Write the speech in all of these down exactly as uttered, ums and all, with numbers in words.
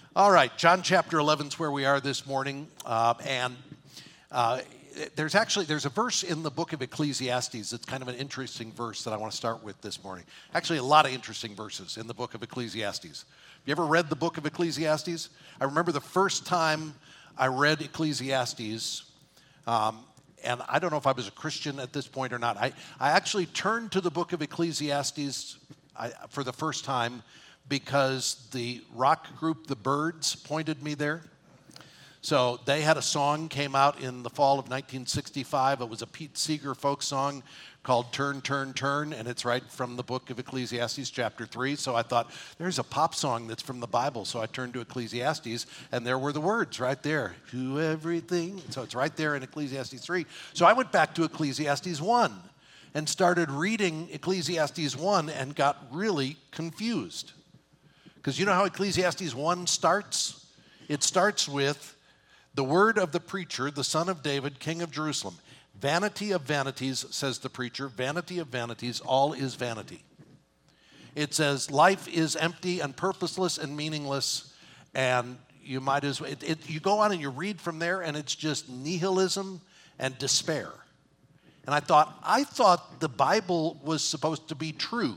All right, John chapter eleven is where we are this morning, uh, and uh, there's actually, there's a verse in the book of Ecclesiastes that's kind of an interesting verse that I want to start with this morning. Actually, a lot of interesting verses in the book of Ecclesiastes. Have you ever read the book of Ecclesiastes? I remember the first time I read Ecclesiastes, um, and I don't know if I was a Christian at this point or not. I, I actually turned to the book of Ecclesiastes I, for the first time because the rock group, The Byrds, pointed me there. So they had a song, came out in the fall of nineteen sixty-five. It was a Pete Seeger folk song called Turn, Turn, Turn, and it's right from the book of Ecclesiastes chapter three. So I thought, there's a pop song that's from the Bible. So I turned to Ecclesiastes, and there were the words right there. To everything. So it's right there in Ecclesiastes three. So I went back to Ecclesiastes one and started reading Ecclesiastes one and got really confused. Because you know how Ecclesiastes one starts? It starts with the word of the preacher, the son of David, king of Jerusalem. Vanity of vanities, says the preacher, vanity of vanities, all is vanity. It says life is empty and purposeless and meaningless, and you might as well, it, it, you go on and you read from there, and it's just nihilism and despair. And I thought, I thought the Bible was supposed to be true.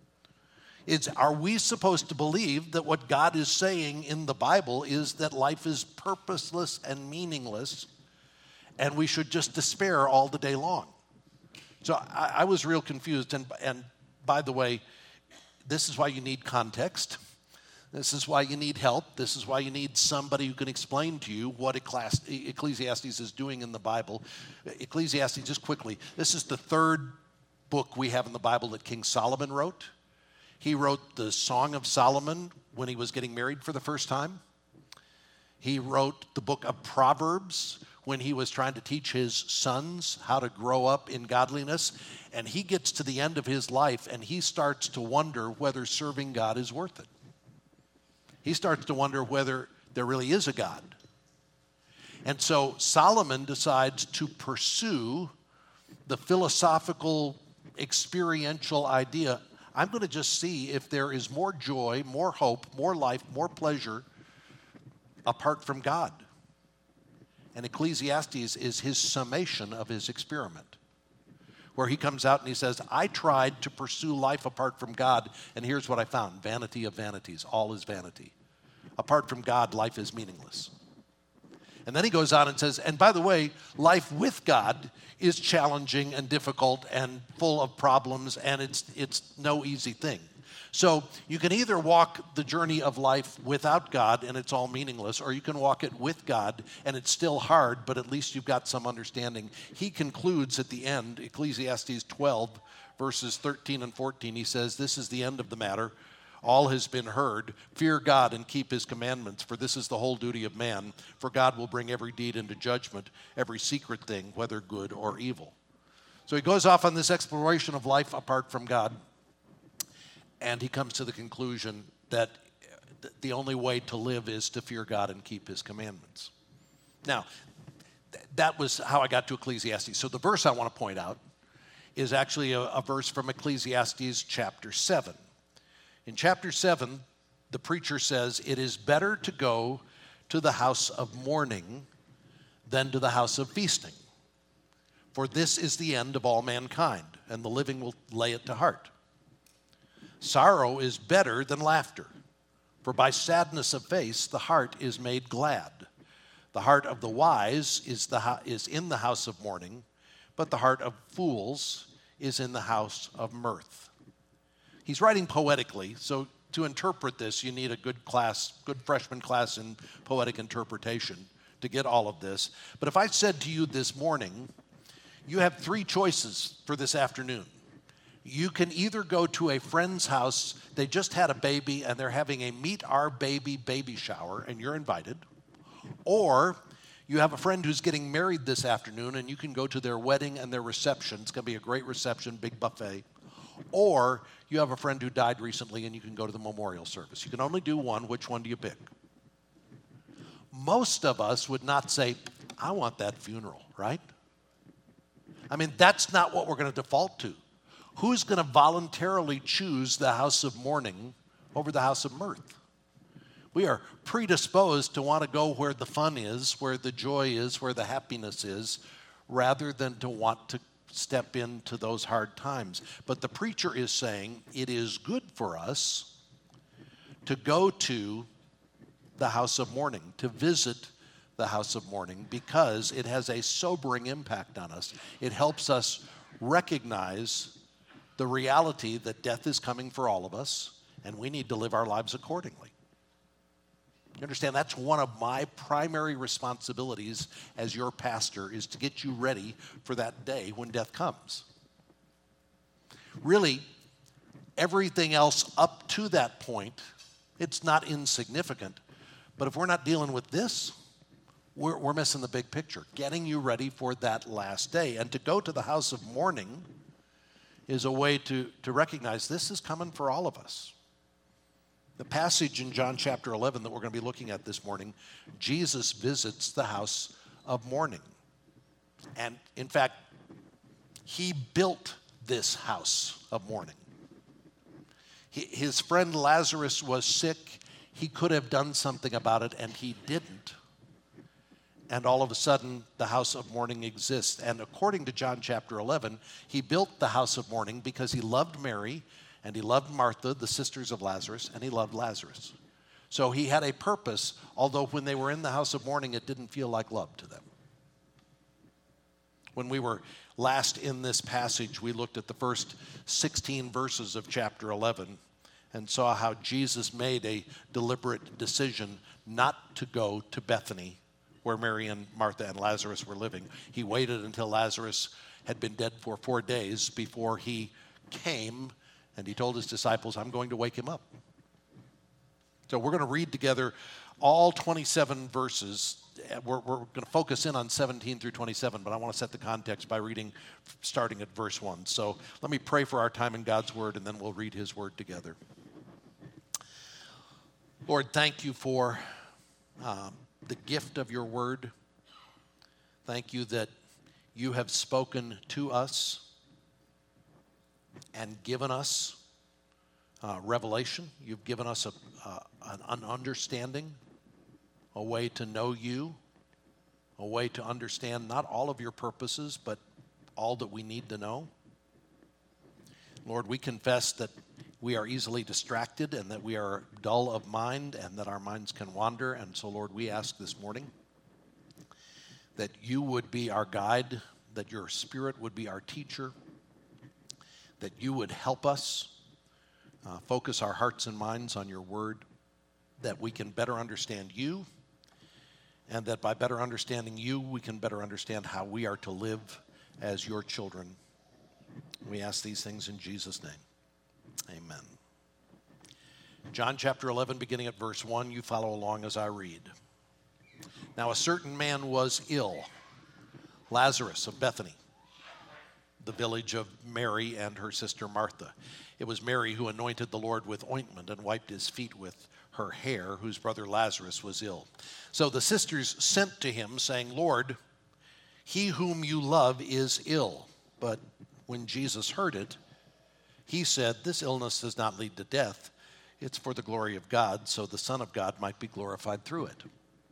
It's, are we supposed to believe that what God is saying in the Bible is that life is purposeless and meaningless, and we should just despair all the day long? So I, I was real confused. And, and by the way, this is why you need context. This is why you need help. This is why you need somebody who can explain to you what Ecclesiastes is doing in the Bible. Ecclesiastes, just quickly, this is the third book we have in the Bible that King Solomon wrote. He wrote the Song of Solomon when he was getting married for the first time. He wrote the book of Proverbs when he was trying to teach his sons how to grow up in godliness. And he gets to the end of his life and he starts to wonder whether serving God is worth it. He starts to wonder whether there really is a God. And so Solomon decides to pursue the philosophical, experiential idea. I'm going to just see if there is more joy, more hope, more life, more pleasure apart from God. And Ecclesiastes is his summation of his experiment, where he comes out and he says, I tried to pursue life apart from God, and here's what I found. Vanity of vanities. All is vanity. Apart from God, life is meaningless. And then he goes on and says, and by the way, life with God is challenging and difficult and full of problems, and it's it's no easy thing. So you can either walk the journey of life without God and it's all meaningless, or you can walk it with God and it's still hard, but at least you've got some understanding. He concludes at the end, Ecclesiastes twelve, verses thirteen and fourteen, he says, this is the end of the matter. All has been heard. Fear God and keep his commandments, for this is the whole duty of man. For God will bring every deed into judgment, every secret thing, whether good or evil. So he goes off on this exploration of life apart from God, and he comes to the conclusion that the only way to live is to fear God and keep his commandments. Now, th- that was how I got to Ecclesiastes. So the verse I want to point out is actually a, a verse from Ecclesiastes chapter seven. In chapter seven, the preacher says, it is better to go to the house of mourning than to the house of feasting. For this is the end of all mankind, and the living will lay it to heart. Sorrow is better than laughter, for by sadness of face the heart is made glad. The heart of the wise is, the, is in the house of mourning, but the heart of fools is in the house of mirth. He's writing poetically, so to interpret this, you need a good class, good freshman class in poetic interpretation to get all of this. But if I said to you this morning, you have three choices for this afternoon. You can either go to a friend's house, they just had a baby, and they're having a meet our baby baby shower, and you're invited. Or you have a friend who's getting married this afternoon, and you can go to their wedding and their reception. It's going to be a great reception, big buffet. Or you have a friend who died recently and you can go to the memorial service. You can only do one. Which one do you pick? Most of us would not say, I want that funeral, right? I mean, that's not what we're going to default to. Who's going to voluntarily choose the house of mourning over the house of mirth? We are predisposed to want to go where the fun is, where the joy is, where the happiness is, rather than to want to step into those hard times. But the preacher is saying it is good for us to go to the house of mourning, to visit the house of mourning, because it has a sobering impact on us. It helps us recognize the reality that death is coming for all of us, and we need to live our lives accordingly. You understand, that's one of my primary responsibilities as your pastor, is to get you ready for that day when death comes. Really, everything else up to that point, it's not insignificant. But if we're not dealing with this, we're, we're missing the big picture, getting you ready for that last day. And to go to the house of mourning is a way to, to recognize this is coming for all of us. The passage in John chapter eleven that we're going to be looking at this morning, Jesus visits the house of mourning. And in fact, he built this house of mourning. He, his friend Lazarus was sick. He could have done something about it, and he didn't. And all of a sudden, the house of mourning exists. And according to John chapter eleven, he built the house of mourning because he loved Mary, and he loved Martha, the sisters of Lazarus, and he loved Lazarus. So he had a purpose, although when they were in the house of mourning, it didn't feel like love to them. When we were last in this passage, we looked at the first sixteen verses of chapter eleven and saw how Jesus made a deliberate decision not to go to Bethany, where Mary and Martha and Lazarus were living. He waited until Lazarus had been dead for four days before he came, and he told his disciples, I'm going to wake him up. So we're going to read together all twenty-seven verses. We're, we're going to focus in on seventeen through twenty-seven, but I want to set the context by reading starting at verse one. So let me pray for our time in God's Word, and then we'll read His Word together. Lord, thank you for um, the gift of your Word. Thank you that you have spoken to us and given us uh, revelation. You've given us a, uh, an, an understanding, a way to know you, a way to understand not all of your purposes, but all that we need to know. Lord, we confess that we are easily distracted and that we are dull of mind and that our minds can wander. And so, Lord, we ask this morning that you would be our guide, that your Spirit would be our teacher, that you would help us uh, focus our hearts and minds on your word, that we can better understand you, and that by better understanding you, we can better understand how we are to live as your children. We ask these things in Jesus' name. Amen. John chapter eleven, beginning at verse one, you follow along as I read. Now a certain man was ill, Lazarus of Bethany, the village of Mary and her sister Martha. It was Mary who anointed the Lord with ointment and wiped his feet with her hair, whose brother Lazarus was ill. So the sisters sent to him, saying, Lord, he whom you love is ill. But when Jesus heard it, he said, this illness does not lead to death. It's for the glory of God, so the Son of God might be glorified through it.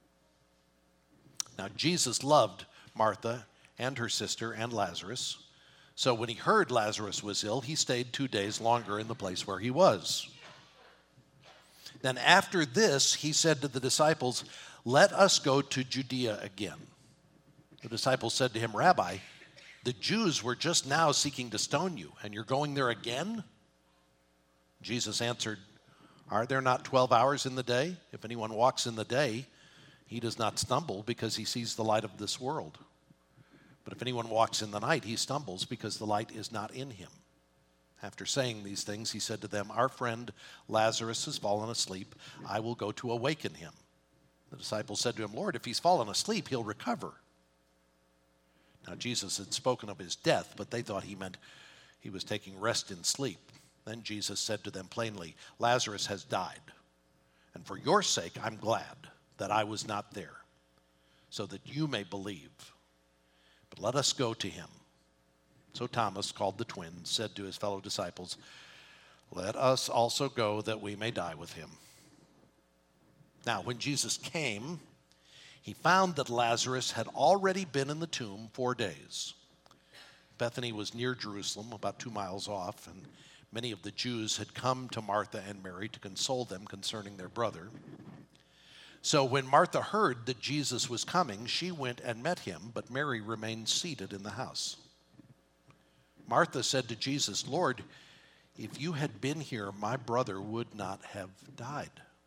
Now Jesus loved Martha and her sister and Lazarus. So when he heard Lazarus was ill, he stayed two days longer in the place where he was. Then after this, he said to the disciples, let us go to Judea again. The disciples said to him, Rabbi, the Jews were just now seeking to stone you, and you're going there again? Jesus answered, are there not twelve hours in the day? If anyone walks in the day, he does not stumble because he sees the light of this world. But if anyone walks in the night, he stumbles because the light is not in him. After saying these things, he said to them, our friend Lazarus has fallen asleep. I will go to awaken him. The disciples said to him, Lord, if he's fallen asleep, he'll recover. Now Jesus had spoken of his death, but they thought he meant he was taking rest in sleep. Then Jesus said to them plainly, Lazarus has died, and for your sake I'm glad that I was not there, so that you may believe. But let us go to him. So Thomas, called the twin, said to his fellow disciples, let us also go that we may die with him. Now, when Jesus came, he found that Lazarus had already been in the tomb four days. Bethany was near Jerusalem, about two miles off, and many of the Jews had come to Martha and Mary to console them concerning their brother. So when Martha heard that Jesus was coming, she went and met him, but Mary remained seated in the house. Martha said to Jesus, "Lord, if you had been here, my brother would not have died.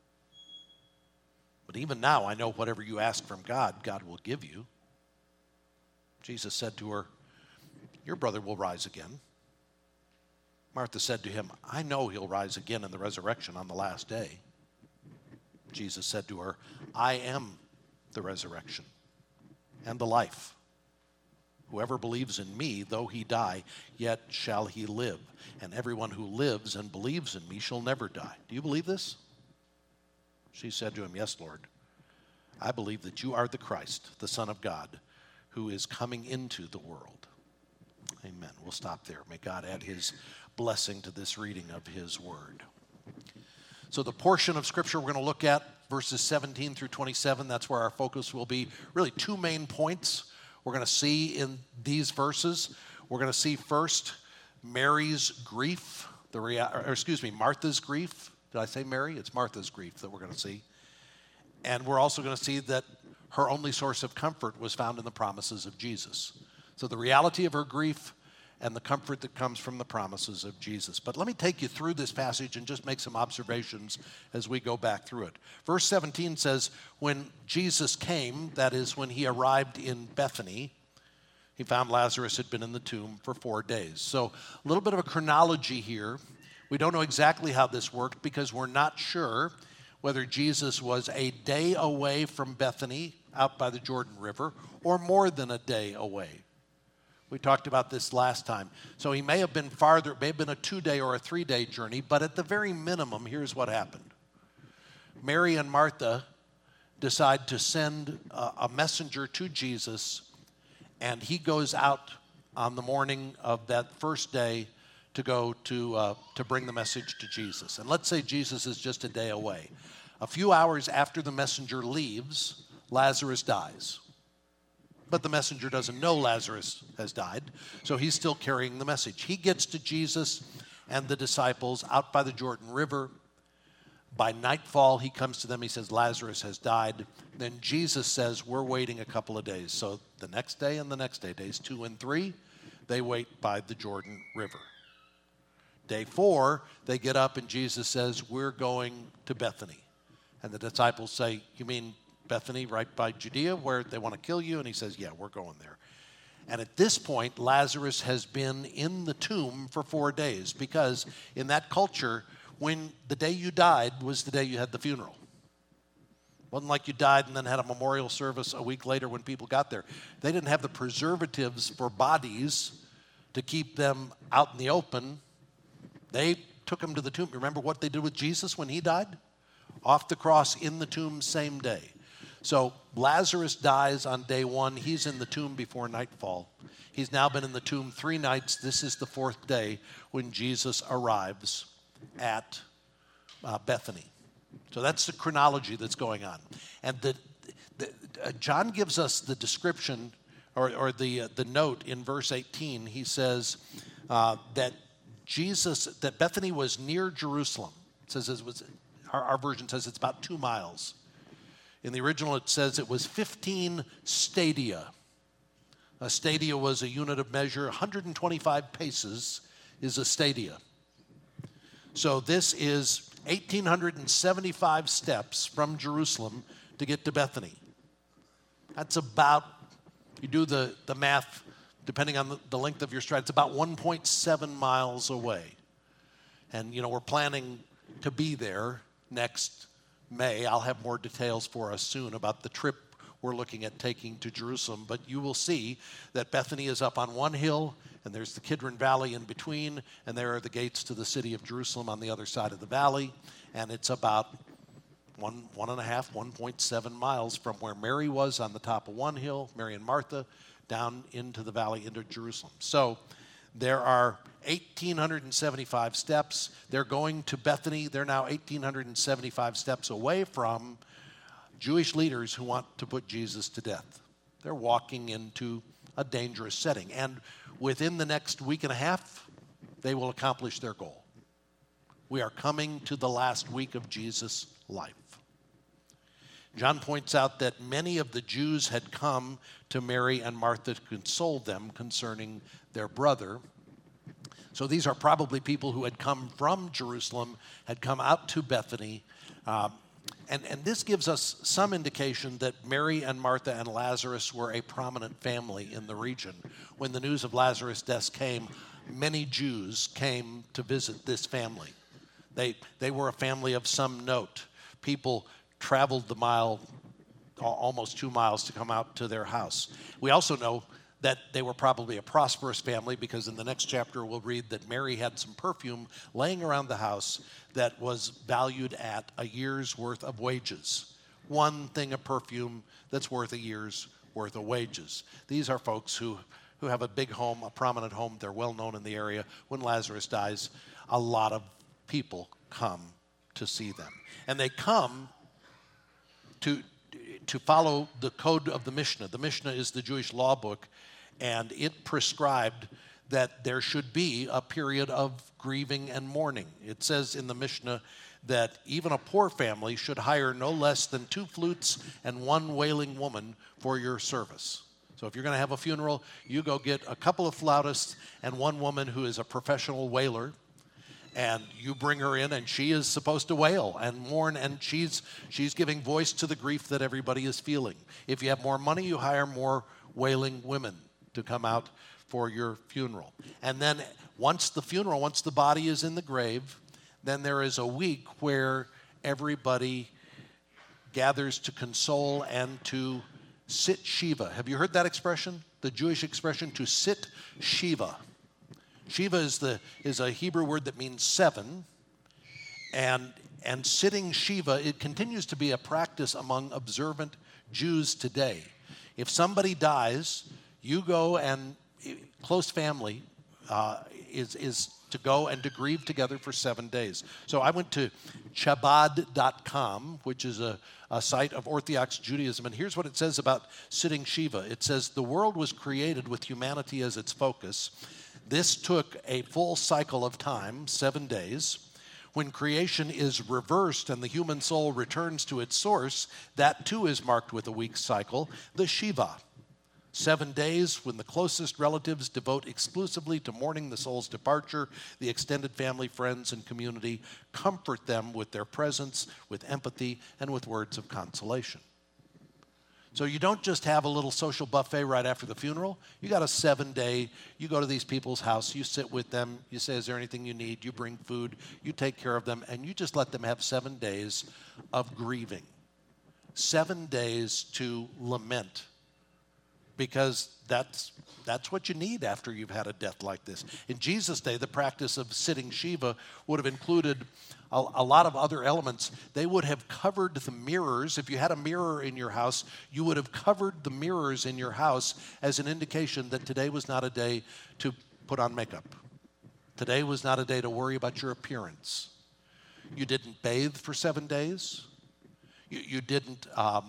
But even now I know whatever you ask from God, God will give you." Jesus said to her, "Your brother will rise again." Martha said to him, "I know he'll rise again in the resurrection on the last day." Jesus said to her, "I am the resurrection and the life. Whoever believes in me, though he die, yet shall he live. And everyone who lives and believes in me shall never die." Do you believe this? She said to him, "Yes, Lord. I believe that you are the Christ, the Son of God, who is coming into the world." Amen. We'll stop there. May God add his blessing to this reading of his word. So the portion of Scripture we're going to look at, verses seventeen through twenty-seven, that's where our focus will be. Really two main points we're going to see in these verses. We're going to see first Mary's grief, the rea- or excuse me, Martha's grief. Did I say Mary? It's Martha's grief that we're going to see. And we're also going to see that her only source of comfort was found in the promises of Jesus. So the reality of her grief and the comfort that comes from the promises of Jesus. But let me take you through this passage and just make some observations as we go back through it. Verse seventeen says, when Jesus came, that is when he arrived in Bethany, he found Lazarus had been in the tomb for four days. So a little bit of a chronology here. We don't know exactly how this worked because we're not sure whether Jesus was a day away from Bethany out by the Jordan River or more than a day away. We talked about this last time. So he may have been farther, it may have been a two-day or a three-day journey, but at the very minimum, here's what happened. Mary and Martha decide to send a, a messenger to Jesus, and he goes out on the morning of that first day to go to, uh, to bring the message to Jesus. And let's say Jesus is just a day away. A few hours after the messenger leaves, Lazarus dies. But the messenger doesn't know Lazarus has died, so he's still carrying the message. He gets to Jesus and the disciples out by the Jordan River. By nightfall, he comes to them. He says, Lazarus has died. Then Jesus says, we're waiting a couple of days. So the next day and the next day, days two and three, they wait by the Jordan River. Day four, they get up and Jesus says, we're going to Bethany. And the disciples say, you mean Bethany, right by Judea, where they want to kill you? And he says, yeah, we're going there. And at this point, Lazarus has been in the tomb for four days because in that culture, when the day you died was the day you had the funeral. It wasn't like you died and then had a memorial service a week later when people got there. They didn't have the preservatives for bodies to keep them out in the open. They took him to the tomb. Remember what they did with Jesus when he died? Off the cross, in the tomb, same day. So Lazarus dies on day one. He's in the tomb before nightfall. He's now been in the tomb three nights. This is the fourth day when Jesus arrives at uh, Bethany. So that's the chronology that's going on. And the, the, uh, John gives us the description or, or the, uh, the note in verse eighteen. He says uh, that Jesus, that Bethany was near Jerusalem. It says it was, our, our version says it's about two miles. In the original, it says it was fifteen stadia. A stadia was a unit of measure. one hundred twenty-five paces is a stadia. So this is one thousand eight hundred seventy-five steps from Jerusalem to get to Bethany. That's about, you do the, the math, depending on the, the length of your stride, it's about one point seven miles away. And, you know, we're planning to be there next May. I'll have more details for us soon about the trip we're looking at taking to Jerusalem. But you will see that Bethany is up on one hill, and there's the Kidron Valley in between, and there are the gates to the city of Jerusalem on the other side of the valley. And it's about one, one and a half, one point seven miles from where Mary was on the top of one hill, Mary and Martha, down into the valley into Jerusalem. So there are one thousand eight hundred seventy-five steps. They're going to Bethany. They're now one thousand eight hundred seventy-five steps away from Jewish leaders who want to put Jesus to death. They're walking into a dangerous setting. And within the next week and a half, they will accomplish their goal. We are coming to the last week of Jesus' life. John points out that many of the Jews had come to Mary and Martha to console them concerning their brother. So these are probably people who had come from Jerusalem, had come out to Bethany. Um, and, and this gives us some indication that Mary and Martha and Lazarus were a prominent family in the region. When the news of Lazarus' death came, many Jews came to visit this family. They, they were a family of some note. People traveled the mile, almost two miles, to come out to their house. We also know that they were probably a prosperous family, because in the next chapter we'll read that Mary had some perfume laying around the house that was valued at a year's worth of wages. One thing of perfume that's worth a year's worth of wages. These are folks who, who have a big home, a prominent home. They're well known in the area. When Lazarus dies, a lot of people come to see them. And they come to, to follow the code of the Mishnah. The Mishnah is the Jewish law book, and it prescribed that there should be a period of grieving and mourning. It says in the Mishnah that even a poor family should hire no less than two flutes and one wailing woman for your service. So if you're going to have a funeral, you go get a couple of flautists and one woman who is a professional wailer, and you bring her in, and she is supposed to wail and mourn, and she's she's giving voice to the grief that everybody is feeling. If you have more money, you hire more wailing women to come out for your funeral. And then once the funeral, once the body is in the grave, then there is a week where everybody gathers to console and to sit Shiva. Have you heard that expression? The Jewish expression to sit Shiva. Shiva is the is a Hebrew word that means seven, and and sitting Shiva, it continues to be a practice among observant Jews today. If somebody dies, you go, and close family uh, is is to go and to grieve together for seven days. So I went to Chabad dot com, which is a, a site of Orthodox Judaism, and here's what it says about sitting Shiva. It says, the world was created with humanity as its focus. This took a full cycle of time, seven days. When creation is reversed and the human soul returns to its source, that too is marked with a week's cycle, the Shiva. Seven days when the closest relatives devote exclusively to mourning the soul's departure. The extended family, friends, and community comfort them with their presence, with empathy, and with words of consolation. So you don't just have a little social buffet right after the funeral. You got a seven-day, you go to these people's house, you sit with them, you say, is there anything you need? You bring food, you take care of them, and you just let them have seven days of grieving. Seven days to lament, because that's that's what you need after you've had a death like this. In Jesus' day, the practice of sitting Shiva would have included a, a lot of other elements. They would have covered the mirrors. If you had a mirror in your house, you would have covered the mirrors in your house as an indication that today was not a day to put on makeup. Today was not a day to worry about your appearance. You didn't bathe for seven days. You, you didn't... Um,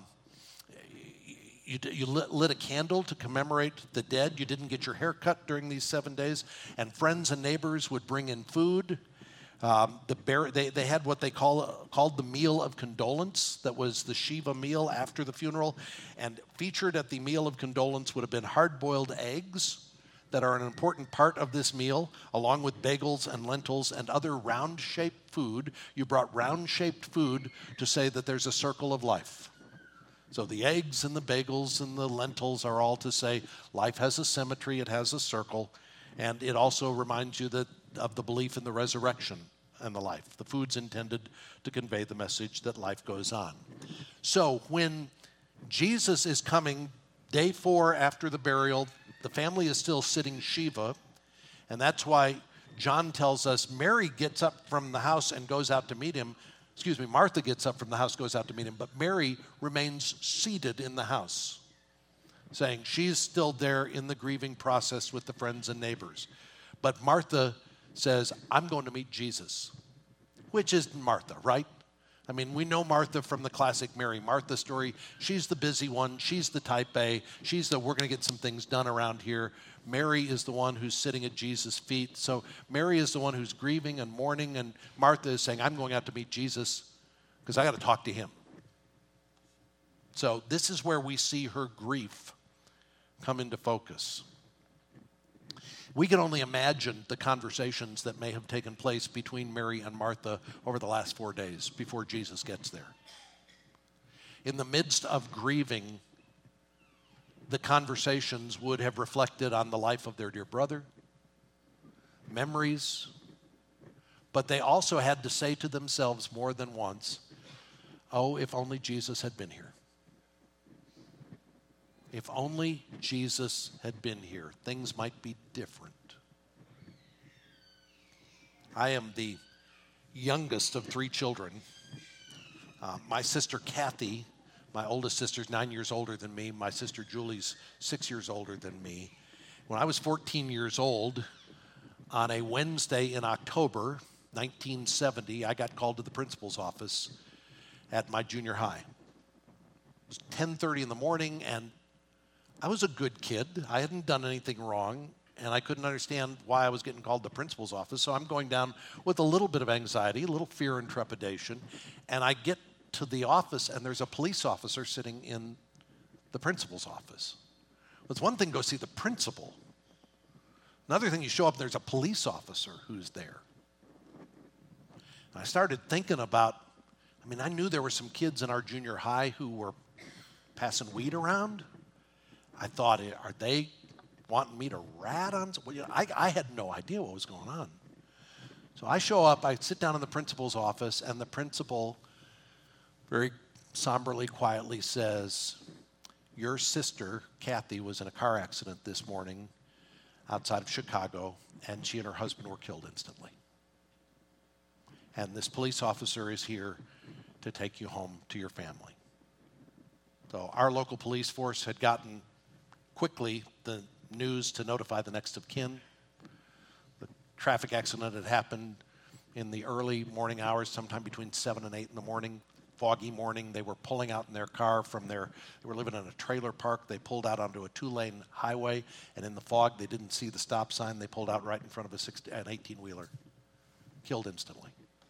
You, you lit, lit a candle to commemorate the dead. You didn't get your hair cut during these seven days. And friends and neighbors would bring in food. Um, the bar- they, they had what they call, called the meal of condolence. That was the Shiva meal after the funeral. And featured at the meal of condolence would have been hard-boiled eggs that are an important part of this meal, along with bagels and lentils and other round-shaped food. You brought round-shaped food to say that there's a circle of life. So the eggs and the bagels and the lentils are all to say life has a symmetry, it has a circle, and it also reminds you that of the belief in the resurrection and the life. The food's intended to convey the message that life goes on. So when Jesus is coming, day four after the burial, the family is still sitting Shiva, and that's why John tells us Mary gets up from the house and goes out to meet him. Excuse me, Martha gets up from the house, goes out to meet him, but Mary remains seated in the house, saying she's still there in the grieving process with the friends and neighbors. But Martha says, I'm going to meet Jesus, which is Martha, right? I mean, we know Martha from the classic Mary Martha story. She's the busy one. She's the type A. She's the, we're going to get some things done around here. Mary is the one who's sitting at Jesus' feet. So Mary is the one who's grieving and mourning, and Martha is saying, I'm going out to meet Jesus because I got to talk to him. So this is where we see her grief come into focus. We can only imagine the conversations that may have taken place between Mary and Martha over the last four days before Jesus gets there. In the midst of grieving, the conversations would have reflected on the life of their dear brother, memories, but they also had to say to themselves more than once, oh, if only Jesus had been here. If only Jesus had been here, things might be different. I am the youngest of three children. Uh, my sister Kathy, my oldest sister's nine years older than me. My sister Julie's six years older than me. When I was fourteen years old, on a Wednesday in October, nineteen seventy, I got called to the principal's office at my junior high. It was ten thirty in the morning, and I was a good kid. I hadn't done anything wrong, and I couldn't understand why I was getting called to the principal's office. So I'm going down with a little bit of anxiety, a little fear and trepidation, and I get to the office, and there's a police officer sitting in the principal's office. Well, it's one thing to go see the principal. Another thing, you show up, and there's a police officer who's there. And I started thinking about, I mean, I knew there were some kids in our junior high who were passing weed around. I thought, are they wanting me to rat on? Well, you know, I, I had no idea what was going on. So I show up, I sit down in the principal's office, and the principal very somberly, quietly says, your sister, Kathy, was in a car accident this morning outside of Chicago, and she and her husband were killed instantly. And this police officer is here to take you home to your family. So our local police force had gotten quickly the news to notify the next of kin. The traffic accident had happened in the early morning hours, sometime between seven and eight in the morning, foggy morning. They were pulling out in their car from their, they were living in a trailer park. They pulled out onto a two-lane highway, and in the fog, they didn't see the stop sign. They pulled out right in front of a sixteen, an eighteen-wheeler, killed instantly.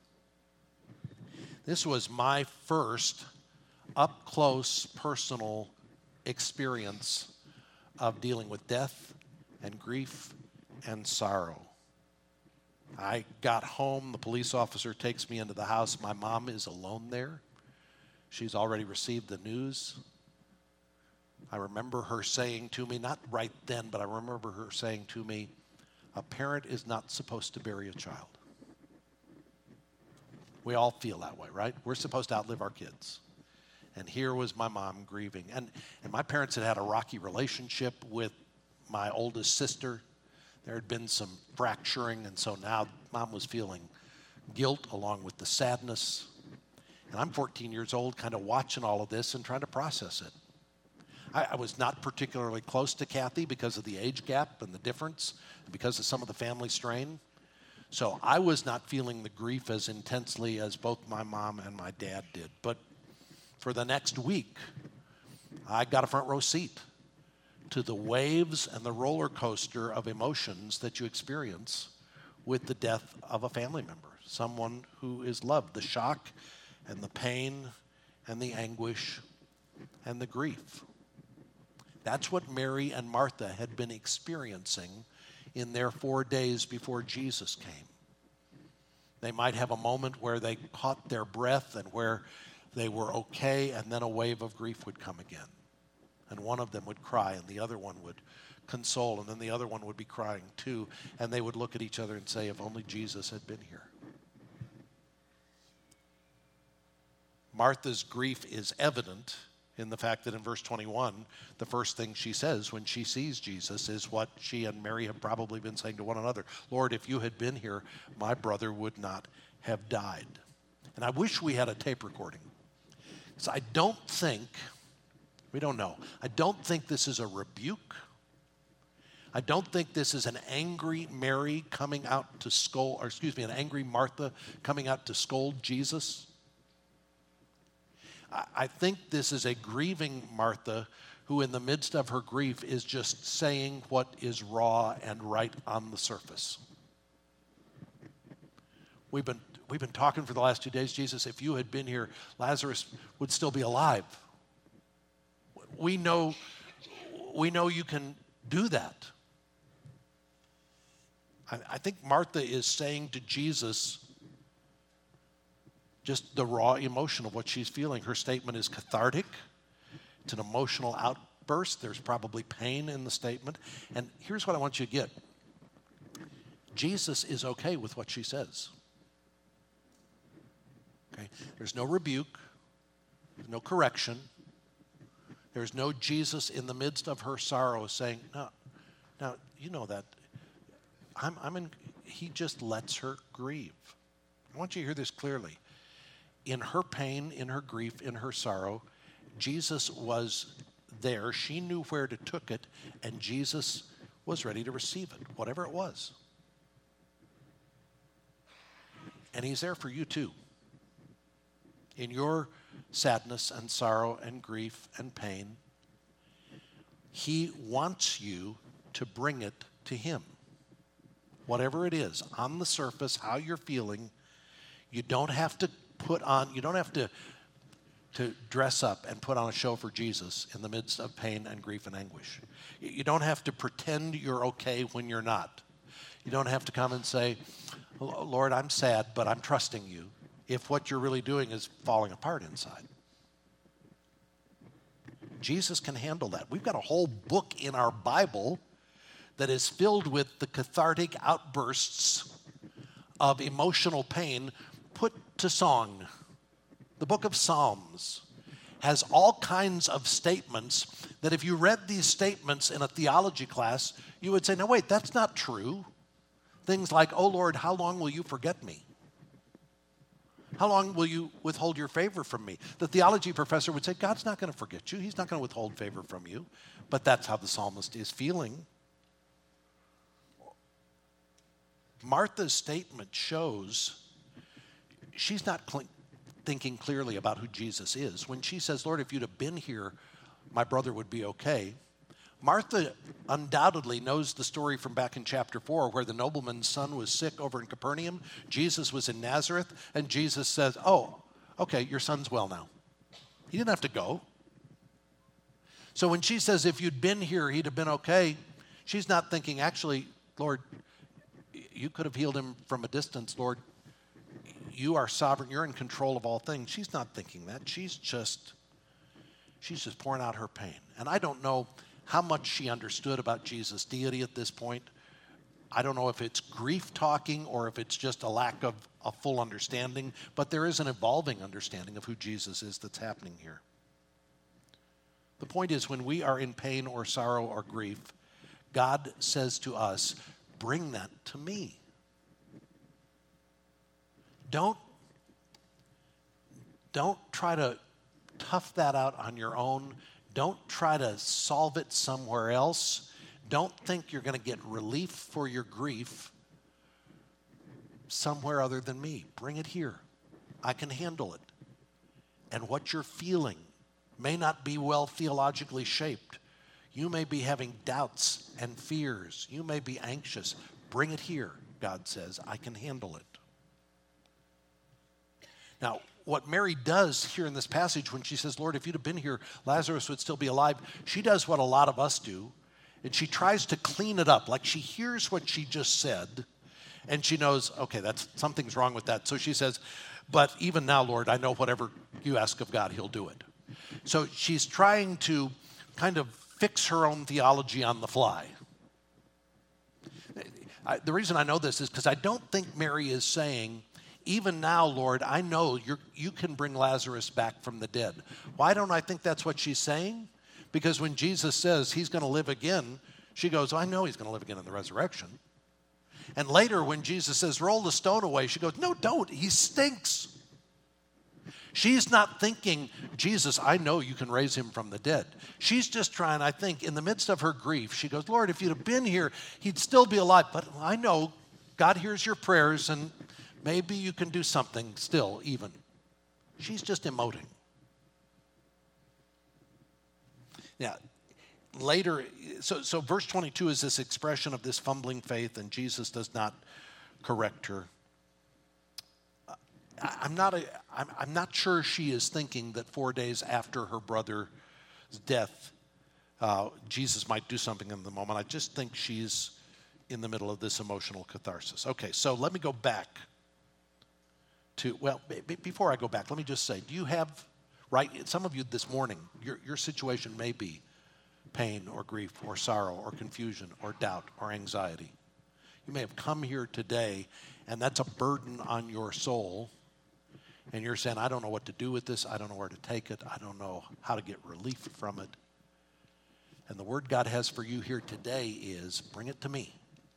This was my first up-close personal experience of dealing with death and grief and sorrow. I got home, the police officer takes me into the house. My mom is alone there. She's already received the news. I remember her saying to me, not right then, but I remember her saying to me, a parent is not supposed to bury a child. We all feel that way, right? We're supposed to outlive our kids. And here was my mom grieving. And, and my parents had had a rocky relationship with my oldest sister. There had been some fracturing, and so now mom was feeling guilt along with the sadness. And I'm fourteen years old, kind of watching all of this and trying to process it. I, I was not particularly close to Kathy because of the age gap and the difference, and because of some of the family strain. So I was not feeling the grief as intensely as both my mom and my dad did. But for the next week, I got a front row seat to the waves and the roller coaster of emotions that you experience with the death of a family member, someone who is loved, the shock and the pain and the anguish and the grief. That's what Mary and Martha had been experiencing in their four days before Jesus came. They might have a moment where they caught their breath and where they were okay, and then a wave of grief would come again. And one of them would cry, and the other one would console, and then the other one would be crying too, and they would look at each other and say, if only Jesus had been here. Martha's grief is evident in the fact that in verse twenty-one, the first thing she says when she sees Jesus is what she and Mary have probably been saying to one another. Lord, if you had been here, my brother would not have died. And I wish we had a tape recording. So I don't think, we don't know, I don't think this is a rebuke. I don't think this is an angry Mary coming out to scold, or excuse me, an angry Martha coming out to scold Jesus. I, I think this is a grieving Martha who in the midst of her grief is just saying what is raw and right on the surface. We've been, we've been talking for the last two days, Jesus, if you had been here, Lazarus would still be alive. We know, we know you can do that. I, I think Martha is saying to Jesus just the raw emotion of what she's feeling. Her statement is cathartic. It's an emotional outburst. There's probably pain in the statement. And here's what I want you to get. Jesus is okay with what she says. Okay? There's no rebuke. There's no correction. There's no Jesus in the midst of her sorrow saying, no, now, you know that. I'm, I'm in, he just lets her grieve. I want you to hear this clearly. In her pain, in her grief, in her sorrow, Jesus was there. She knew where to took it, and Jesus was ready to receive it, whatever it was. And he's there for you too. In your sadness and sorrow and grief and pain, he wants you to bring it to him. Whatever it is, on the surface, how you're feeling, you don't have to put on, you don't have to to dress up and put on a show for Jesus in the midst of pain and grief and anguish. You don't have to pretend you're okay when you're not. You don't have to come and say, Lord, I'm sad, but I'm trusting you, if what you're really doing is falling apart inside. Jesus can handle that. We've got a whole book in our Bible that is filled with the cathartic outbursts of emotional pain put to song. The book of Psalms has all kinds of statements that if you read these statements in a theology class, you would say, no, wait, that's not true. Things like, oh, Lord, how long will you forget me? How long will you withhold your favor from me? The theology professor would say, God's not going to forget you. He's not going to withhold favor from you. But that's how the psalmist is feeling. Martha's statement shows she's not cl- thinking clearly about who Jesus is. When she says, Lord, if you'd have been here, my brother would be okay. Martha undoubtedly knows the story from back in chapter four where the nobleman's son was sick over in Capernaum. Jesus was in Nazareth, and Jesus says, oh, okay, your son's well now. He didn't have to go. So when she says, if you'd been here, he'd have been okay, she's not thinking, actually, Lord, you could have healed him from a distance, Lord. You are sovereign. You're in control of all things. She's not thinking that. She's just, she's just pouring out her pain. And I don't know how much she understood about Jesus' deity at this point. I don't know if it's grief talking or if it's just a lack of a full understanding, but there is an evolving understanding of who Jesus is that's happening here. The point is, when we are in pain or sorrow or grief, God says to us, bring that to me. Don't, don't try to tough that out on your own. Don't try to solve it somewhere else. Don't think you're going to get relief for your grief somewhere other than me. Bring it here. I can handle it. And what you're feeling may not be well theologically shaped. You may be having doubts and fears. You may be anxious. Bring it here, God says. I can handle it. Now, what Mary does here in this passage when she says, Lord, if you'd have been here, Lazarus would still be alive, she does what a lot of us do, and she tries to clean it up. Like she hears what she just said, and she knows, okay, that's something's wrong with that. So she says, but even now, Lord, I know whatever you ask of God, he'll do it. So she's trying to kind of fix her own theology on the fly. I, the reason I know this is because I don't think Mary is saying, even now, Lord, I know you're, you can bring Lazarus back from the dead. Why don't I think that's what she's saying? Because when Jesus says he's going to live again, she goes, I know he's going to live again in the resurrection. And later when Jesus says, roll the stone away, she goes, no, don't. He stinks. She's not thinking, Jesus, I know you can raise him from the dead. She's just trying, I think, in the midst of her grief, she goes, Lord, if you'd have been here, he'd still be alive. But I know God hears your prayers, and maybe you can do something still, even. She's just emoting. Now, later, so, so verse twenty-two is this expression of this fumbling faith, and Jesus does not correct her. I, I'm not, a, I'm, I'm not sure she is thinking that four days after her brother's death, uh, Jesus might do something in the moment. I just think she's in the middle of this emotional catharsis. Okay, so let me go back to, well, b- before I go back, let me just say, do you have, right, some of you this morning, your, your situation may be pain or grief or sorrow or confusion or doubt or anxiety. You may have come here today, and that's a burden on your soul, and you're saying, I don't know what to do with this, I don't know where to take it, I don't know how to get relief from it. And the word God has for you here today is, bring it to me.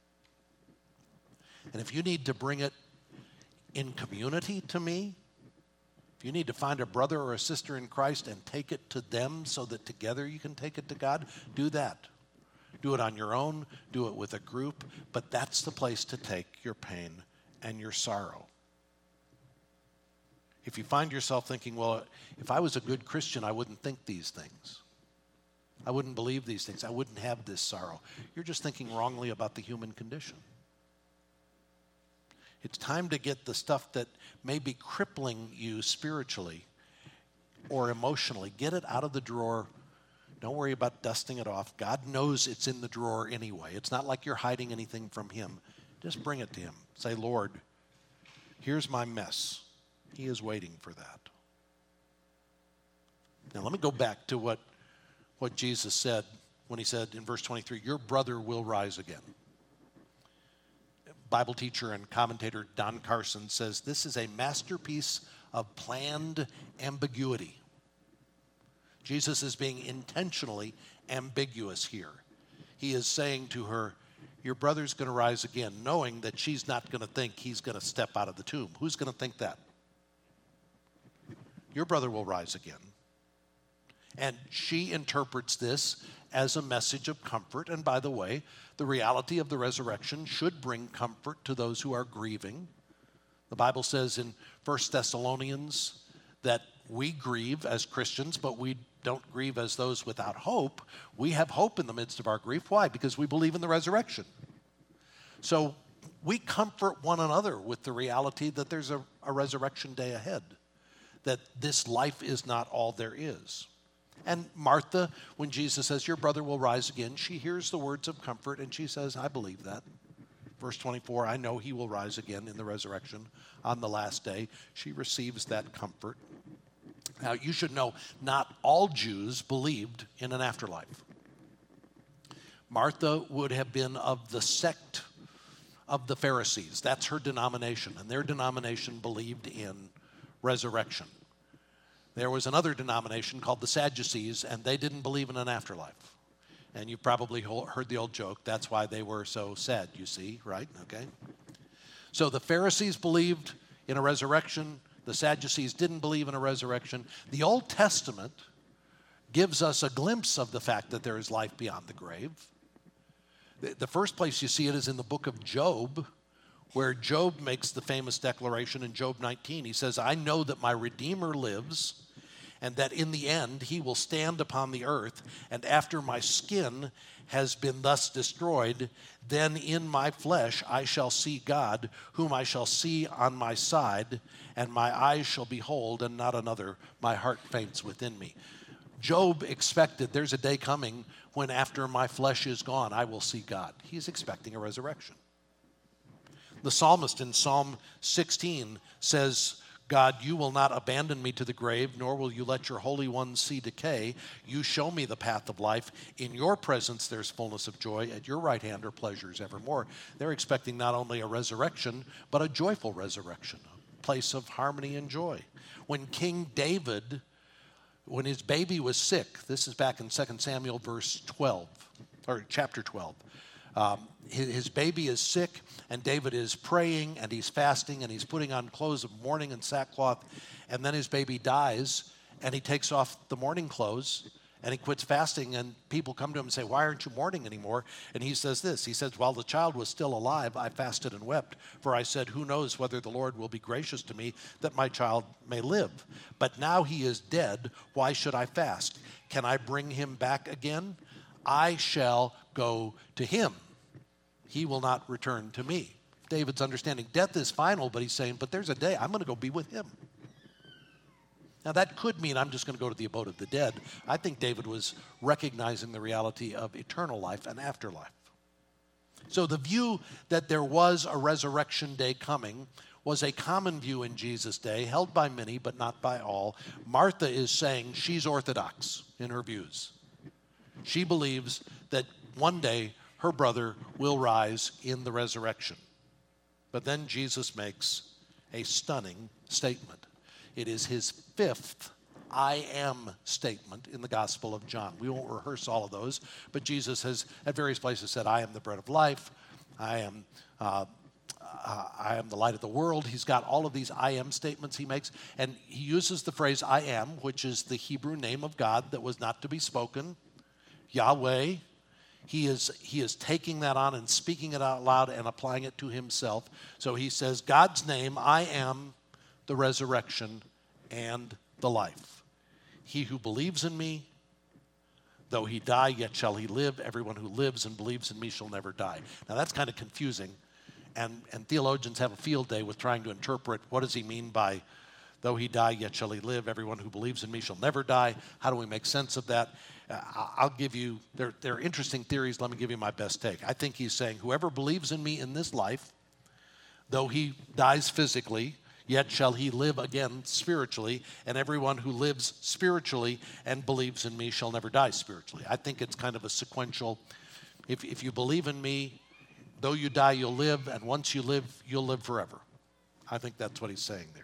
And if you need to bring it in community to me, if you need to find a brother or a sister in Christ and take it to them so that together you can take it to God, do that. Do it on your own, do it with a group, but that's the place to take your pain and your sorrow. If you find yourself thinking, well, if I was a good Christian, I wouldn't think these things. I wouldn't believe these things. I wouldn't have this sorrow. You're just thinking wrongly about the human condition. It's time to get the stuff that may be crippling you spiritually or emotionally. Get it out of the drawer. Don't worry about dusting it off. God knows it's in the drawer anyway. It's not like you're hiding anything from him. Just bring it to him. Say, Lord, here's my mess. He is waiting for that. Now let me go back to what, what Jesus said when he said in verse twenty-three, your brother will rise again. Bible teacher and commentator Don Carson says this is a masterpiece of planned ambiguity. Jesus is being intentionally ambiguous here. He is saying to her, your brother's going to rise again, knowing that she's not going to think he's going to step out of the tomb. Who's going to think that? Your brother will rise again. And she interprets this as a message of comfort. And by the way, the reality of the resurrection should bring comfort to those who are grieving. The Bible says in First Thessalonians that we grieve as Christians, but we don't grieve as those without hope. We have hope in the midst of our grief. Why? Because we believe in the resurrection. So we comfort one another with the reality that there's a, a resurrection day ahead, that this life is not all there is. And Martha, when Jesus says, your brother will rise again, she hears the words of comfort and she says, I believe that. Verse twenty-four, I know he will rise again in the resurrection on the last day. She receives that comfort. Now, you should know, not all Jews believed in an afterlife. Martha would have been of the sect of the Pharisees. That's her denomination, and their denomination believed in resurrection. There was another denomination called the Sadducees, and they didn't believe in an afterlife. And you've probably heard the old joke, that's why they were so sad, you see, right? Okay. So the Pharisees believed in a resurrection. The Sadducees didn't believe in a resurrection. The Old Testament gives us a glimpse of the fact that there is life beyond the grave. The first place you see it is in the book of Job, where Job makes the famous declaration in Job nineteen. He says, I know that my Redeemer lives, and that in the end he will stand upon the earth, and after my skin has been thus destroyed, then in my flesh I shall see God, whom I shall see on my side, and my eyes shall behold, and not another. My heart faints within me. Job expected there's a day coming when after my flesh is gone, I will see God. He's expecting a resurrection. The psalmist in Psalm sixteen says, God, you will not abandon me to the grave, nor will you let your Holy One see decay. You show me the path of life. In your presence there's fullness of joy. At your right hand are pleasures evermore. They're expecting not only a resurrection, but a joyful resurrection, a place of harmony and joy. When King David, when his baby was sick, this is back in Second Samuel verse twelve, or chapter twelve. Um, his, his baby is sick, and David is praying, and he's fasting, and he's putting on clothes of mourning and sackcloth, and then his baby dies, and he takes off the mourning clothes, And he quits fasting, and people come to him and say, why aren't you mourning anymore? And he says this, he says, while the child was still alive, I fasted and wept, for I said, who knows whether the Lord will be gracious to me that my child may live? But now he is dead, why should I fast? Can I bring him back again? I shall go to him. He will not return to me. David's understanding death is final, but he's saying, but there's a day I'm going to go be with him. Now, that could mean I'm just going to go to the abode of the dead. I think David was recognizing the reality of eternal life and afterlife. So the view that there was a resurrection day coming was a common view in Jesus' day, held by many, but not by all. Martha is saying she's orthodox in her views. She believes that one day her brother will rise in the resurrection. But then Jesus makes a stunning statement. It is his fifth I am statement in the Gospel of John. We won't rehearse all of those, but Jesus has at various places said, I am the bread of life. I am, uh, uh, I am the light of the world. He's got all of these I am statements he makes, and he uses the phrase I am, which is the Hebrew name of God that was not to be spoken, Yahweh. He is, he is taking that on and speaking it out loud and applying it to himself. So he says, God's name, I am the resurrection and the life. He who believes in me, though he die, yet shall he live. Everyone who lives and believes in me shall never die. Now that's kind of confusing, and, and theologians have a field day with trying to interpret what does he mean by though he die, yet shall he live. Everyone who believes in me shall never die. How do we make sense of that? Uh, I'll give you, there, there are interesting theories. Let me give you my best take. I think he's saying whoever believes in me in this life, though he dies physically, yet shall he live again spiritually, and everyone who lives spiritually and believes in me shall never die spiritually. I think it's kind of a sequential, if, if you believe in me, though you die, you'll live, and once you live, you'll live forever. I think that's what he's saying there.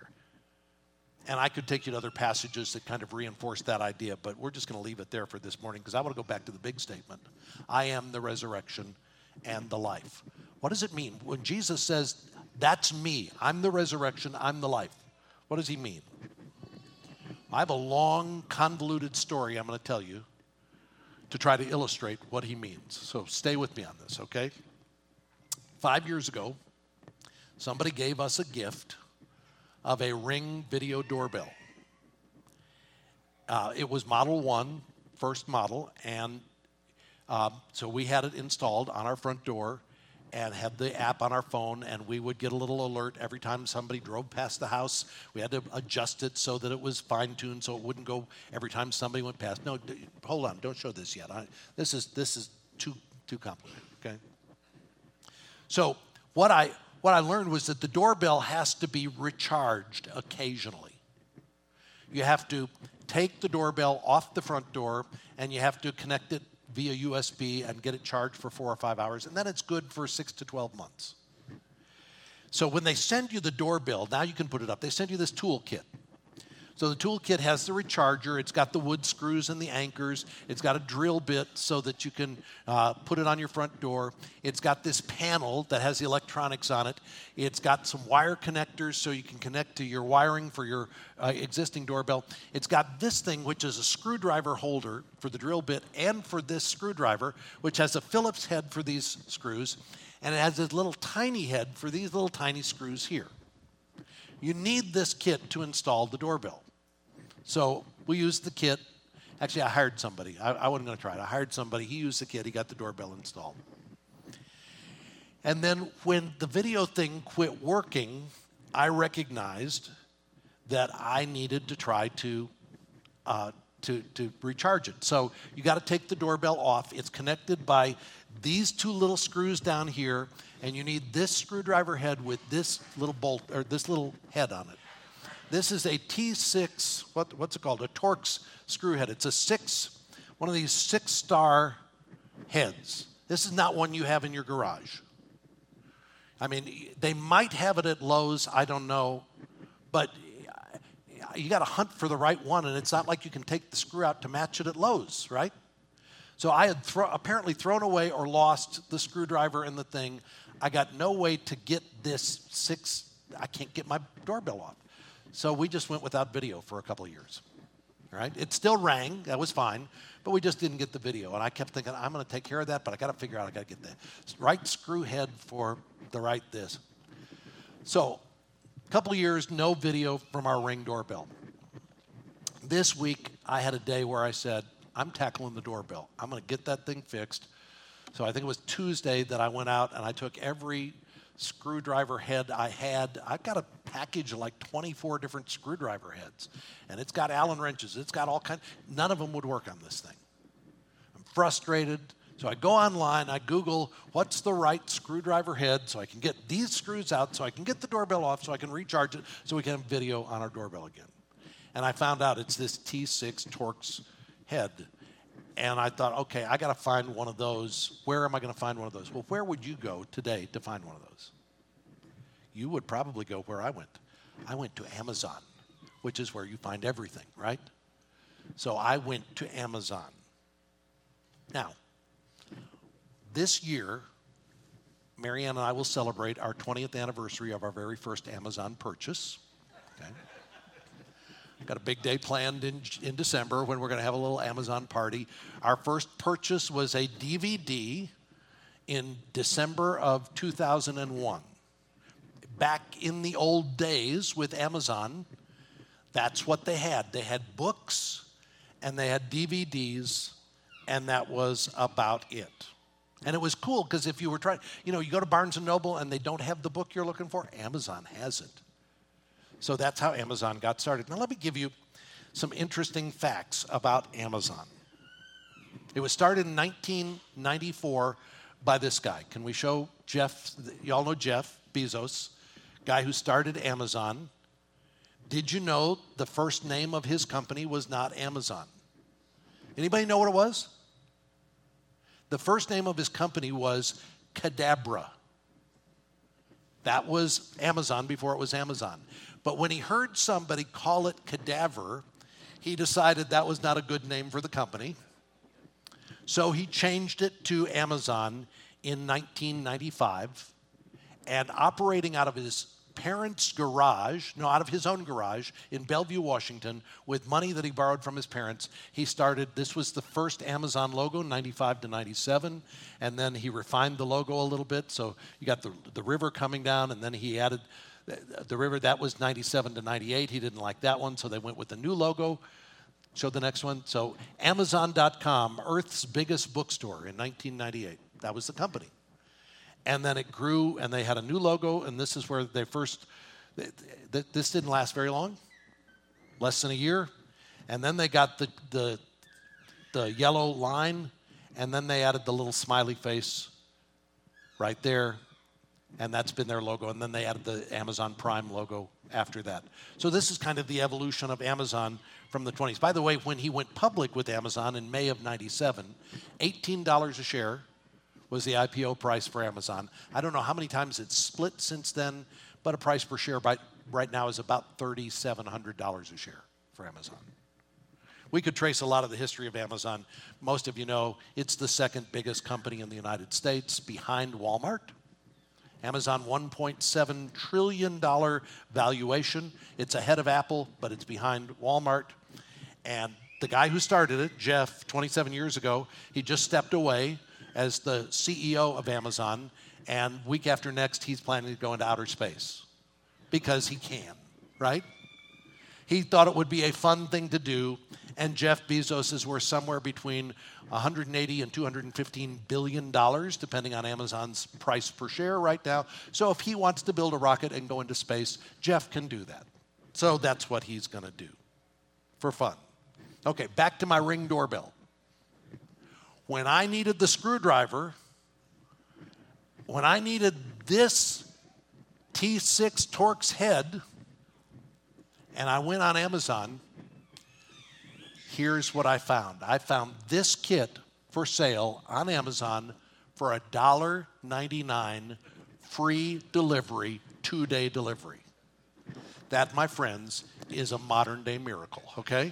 And I could take you to other passages that kind of reinforce that idea, but we're just going to leave it there for this morning because I want to go back to the big statement. I am the resurrection and the life. What does it mean? When Jesus says, that's me, I'm the resurrection, I'm the life, what does he mean? I have a long, convoluted story I'm going to tell you to try to illustrate what he means. So stay with me on this, okay? Five years ago, somebody gave us a gift of a Ring video doorbell. Uh, it was Model one, first model, and uh, so we had it installed on our front door and had the app on our phone, and we would get a little alert every time somebody drove past the house. We had to adjust it so that it was fine-tuned so it wouldn't go every time somebody went past. No, d- hold on, don't show this yet. I, this is this is too too complicated, okay? So what I What I learned was that the doorbell has to be recharged occasionally. You have to take the doorbell off the front door and you have to connect it via U S B and get it charged for four or five hours, and then it's good for six to twelve months. So when they send you the doorbell, now you can put it up, they send you this toolkit. So the toolkit has the recharger, it's got the wood screws and the anchors, it's got a drill bit so that you can uh, put it on your front door, it's got this panel that has the electronics on it, it's got some wire connectors so you can connect to your wiring for your uh, existing doorbell, it's got this thing which is a screwdriver holder for the drill bit and for this screwdriver, which has a Phillips head for these screws, and it has this little tiny head for these little tiny screws here. You need this kit to install the doorbell. So we used the kit. Actually, I hired somebody. I, I wasn't going to try it. I hired somebody. He used the kit. He got the doorbell installed. And then when the video thing quit working, I recognized that I needed to try to uh, to, to recharge it. So you got to take the doorbell off. It's connected by these two little screws down here, and you need this screwdriver head with this little bolt or this little head on it. This is a T six, what, what's it called? A Torx screw head. It's a six, one of these six-star heads. This is not one you have in your garage. I mean, they might have it at Lowe's, I don't know, but you got to hunt for the right one, and it's not like you can take the screw out to match it at Lowe's, right? So I had thro- apparently thrown away or lost the screwdriver and the thing. I got no way to get this six, I can't get my doorbell off. So we just went without video for a couple of years, right? It still rang, that was fine, but we just didn't get the video. And I kept thinking, I'm gonna take care of that, but I gotta figure out, I gotta get the right screw head for the right this. So, a couple years, no video from our Ring doorbell. This week, I had a day where I said, I'm tackling the doorbell. I'm gonna get that thing fixed. So I think it was Tuesday that I went out and I took every screwdriver head I had. I've got a package of like twenty-four different screwdriver heads. And it's got Allen wrenches. It's got all kinds. None of them would work on this thing. I'm frustrated. So I go online. I Google what's the right screwdriver head so I can get these screws out, so I can get the doorbell off, so I can recharge it, so we can have video on our doorbell again. And I found out it's this T six Torx head. And I thought, okay, I got to find one of those. Where am I going to find one of those? Well, where would you go today to find one of those? You would probably go where I went. I went to Amazon, which is where you find everything, right? So I went to Amazon. Now, this year, Marianne and I will celebrate our twentieth anniversary of our very first Amazon purchase. Okay. Got a big day planned in, in December when we're going to have a little Amazon party. Our first purchase was a D V D in December of two thousand one. Back in the old days with Amazon, that's what they had. They had books and they had D V Ds, and that was about it. And it was cool because if you were trying, you know, you go to Barnes and Noble and they don't have the book you're looking for, Amazon has it. So that's how Amazon got started. Now let me give you some interesting facts about Amazon. It was started in nineteen ninety-four by this guy. Can we show Jeff? You all know Jeff Bezos, guy who started Amazon. Did you know the first name of his company was not Amazon? Anybody know what it was? The first name of his company was Cadabra. That was Amazon before it was Amazon. But when he heard somebody call it Cadaver, he decided that was not a good name for the company. So he changed it to Amazon in nineteen ninety-five, and operating out of his parents' garage, no, out of his own garage in Bellevue, Washington, with money that he borrowed from his parents, he started, this was the first Amazon logo, ninety-five to ninety-seven, and then he refined the logo a little bit, so you got the, the river coming down, and then he added the, the river, that was ninety-seven to ninety-eight, he didn't like that one, so they went with the new logo. Show the next one. So Amazon dot com, Earth's biggest bookstore in nineteen ninety-eight, that was the company. And then it grew, and they had a new logo, and this is where they first, this didn't last very long, less than a year. And then they got the, the, the yellow line, and then they added the little smiley face right there, and that's been their logo. And then they added the Amazon Prime logo after that. So this is kind of the evolution of Amazon from the twenties. By the way, when he went public with Amazon in May of ninety-seven, eighteen dollars a share was the I P O price for Amazon. I don't know how many times it's split since then, but a price per share by, right now is about three thousand seven hundred dollars a share for Amazon. We could trace a lot of the history of Amazon. Most of you know it's the second biggest company in the United States behind Walmart. Amazon, one point seven trillion dollars valuation. It's ahead of Apple, but it's behind Walmart. And the guy who started it, Jeff, twenty-seven years ago, he just stepped away as the C E O of Amazon, and week after next, he's planning to go into outer space because he can, right? He thought it would be a fun thing to do, and Jeff Bezos is worth somewhere between one hundred eighty and two hundred fifteen billion dollars, depending on Amazon's price per share right now. So if he wants to build a rocket and go into space, Jeff can do that. So that's what he's going to do for fun. Okay, back to my Ring doorbell. When I needed the screwdriver, when I needed this T six Torx head, and I went on Amazon, here's what I found. I found this kit for sale on Amazon for one dollar ninety-nine, free delivery, two-day delivery. That, my friends, is a modern-day miracle, okay?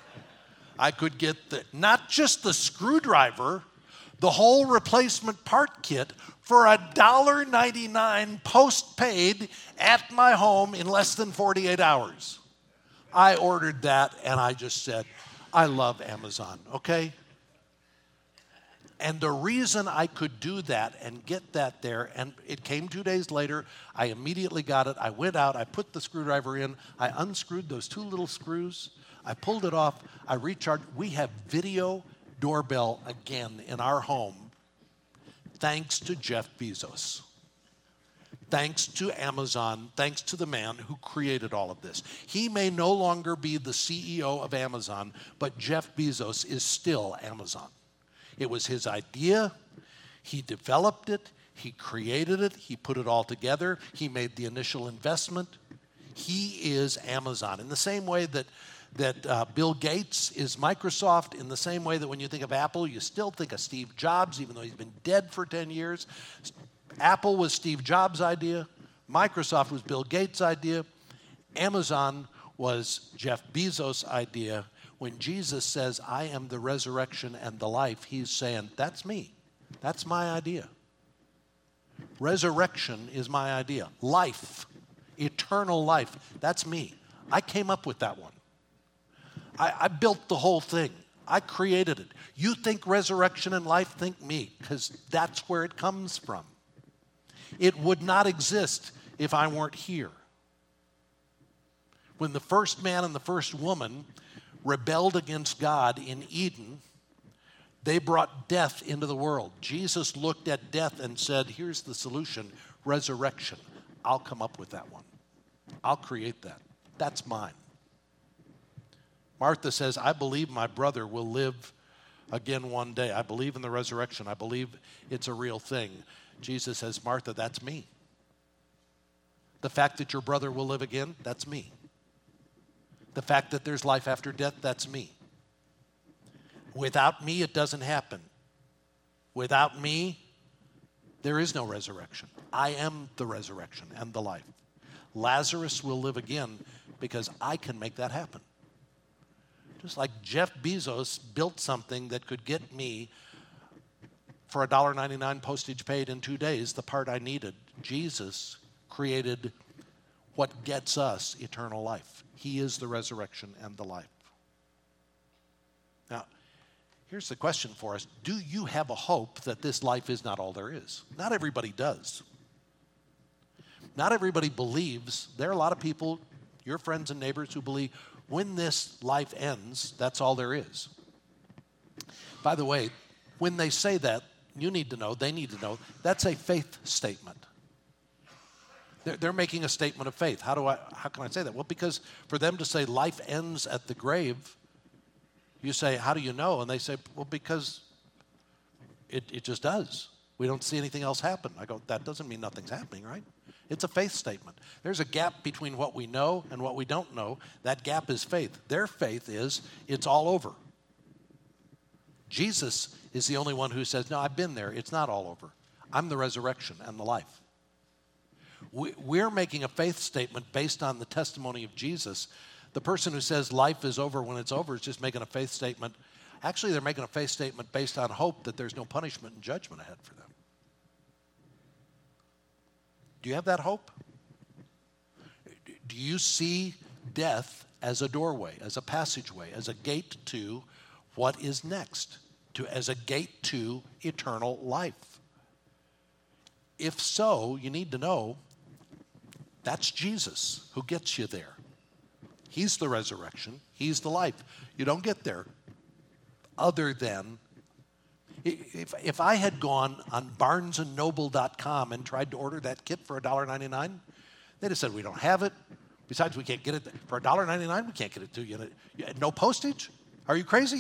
I could get the, not just the screwdriver, the whole replacement part kit for one dollar ninety-nine postpaid at my home in less than forty-eight hours. I ordered that, and I just said, I love Amazon, okay? And the reason I could do that and get that there, and it came two days later, I immediately got it. I went out, I put the screwdriver in, I unscrewed those two little screws, I pulled it off, I recharged. We have video doorbell again in our home, thanks to Jeff Bezos. Thanks to Amazon, thanks to the man who created all of this. He may no longer be the C E O of Amazon, but Jeff Bezos is still Amazon. It was his idea. He developed it. He created it. He put it all together. He made the initial investment. He is Amazon. In the same way that, that uh, Bill Gates is Microsoft, in the same way that when you think of Apple, you still think of Steve Jobs, even though he's been dead for ten years. Apple was Steve Jobs' idea. Microsoft was Bill Gates' idea. Amazon was Jeff Bezos' idea. When Jesus says, I am the resurrection and the life, he's saying, that's me. That's my idea. Resurrection is my idea. Life, eternal life, that's me. I came up with that one. I, I built the whole thing. I created it. You think resurrection and life, think me, because that's where it comes from. It would not exist if I weren't here. When the first man and the first woman rebelled against God in Eden, they brought death into the world. Jesus looked at death and said, here's the solution, resurrection. I'll come up with that one. I'll create that. That's mine. Martha says, I believe my brother will live again one day. I believe in the resurrection. I believe it's a real thing. Jesus says, Martha, that's me. The fact that your brother will live again, that's me. The fact that there's life after death, that's me. Without me, it doesn't happen. Without me, there is no resurrection. I am the resurrection and the life. Lazarus will live again because I can make that happen. Just like Jeff Bezos built something that could get me for one dollar ninety-nine postage paid in two days, the part I needed. Jesus created what gets us eternal life. He is the resurrection and the life. Now, here's the question for us. Do you have a hope that this life is not all there is? Not everybody does. Not everybody believes. There are a lot of people, your friends and neighbors, who believe when this life ends, that's all there is. By the way, when they say that, you need to know, they need to know, that's a faith statement. They're, they're making a statement of faith. How do I, how can I say that? Well, because for them to say life ends at the grave, you say, how do you know? And they say, well, because it, it just does. We don't see anything else happen. I go, that doesn't mean nothing's happening, right? It's a faith statement. There's a gap between what we know and what we don't know. That gap is faith. Their faith is it's all over. Jesus is the only one who says, no, I've been there. It's not all over. I'm the resurrection and the life. We, we're making a faith statement based on the testimony of Jesus. The person who says life is over when it's over is just making a faith statement. Actually, they're making a faith statement based on hope that there's no punishment and judgment ahead for them. Do you have that hope? Do you see death as a doorway, as a passageway, as a gate to what is next, to, as a gate to eternal life? If so, you need to know that's Jesus who gets you there. He's the resurrection. He's the life. You don't get there other than, if, if I had gone on barnes and noble dot com and tried to order that kit for one dollar ninety-nine, they'd have said, we don't have it. Besides, we can't get it. For one dollar ninety-nine, we can't get it to you. No postage? Are you crazy?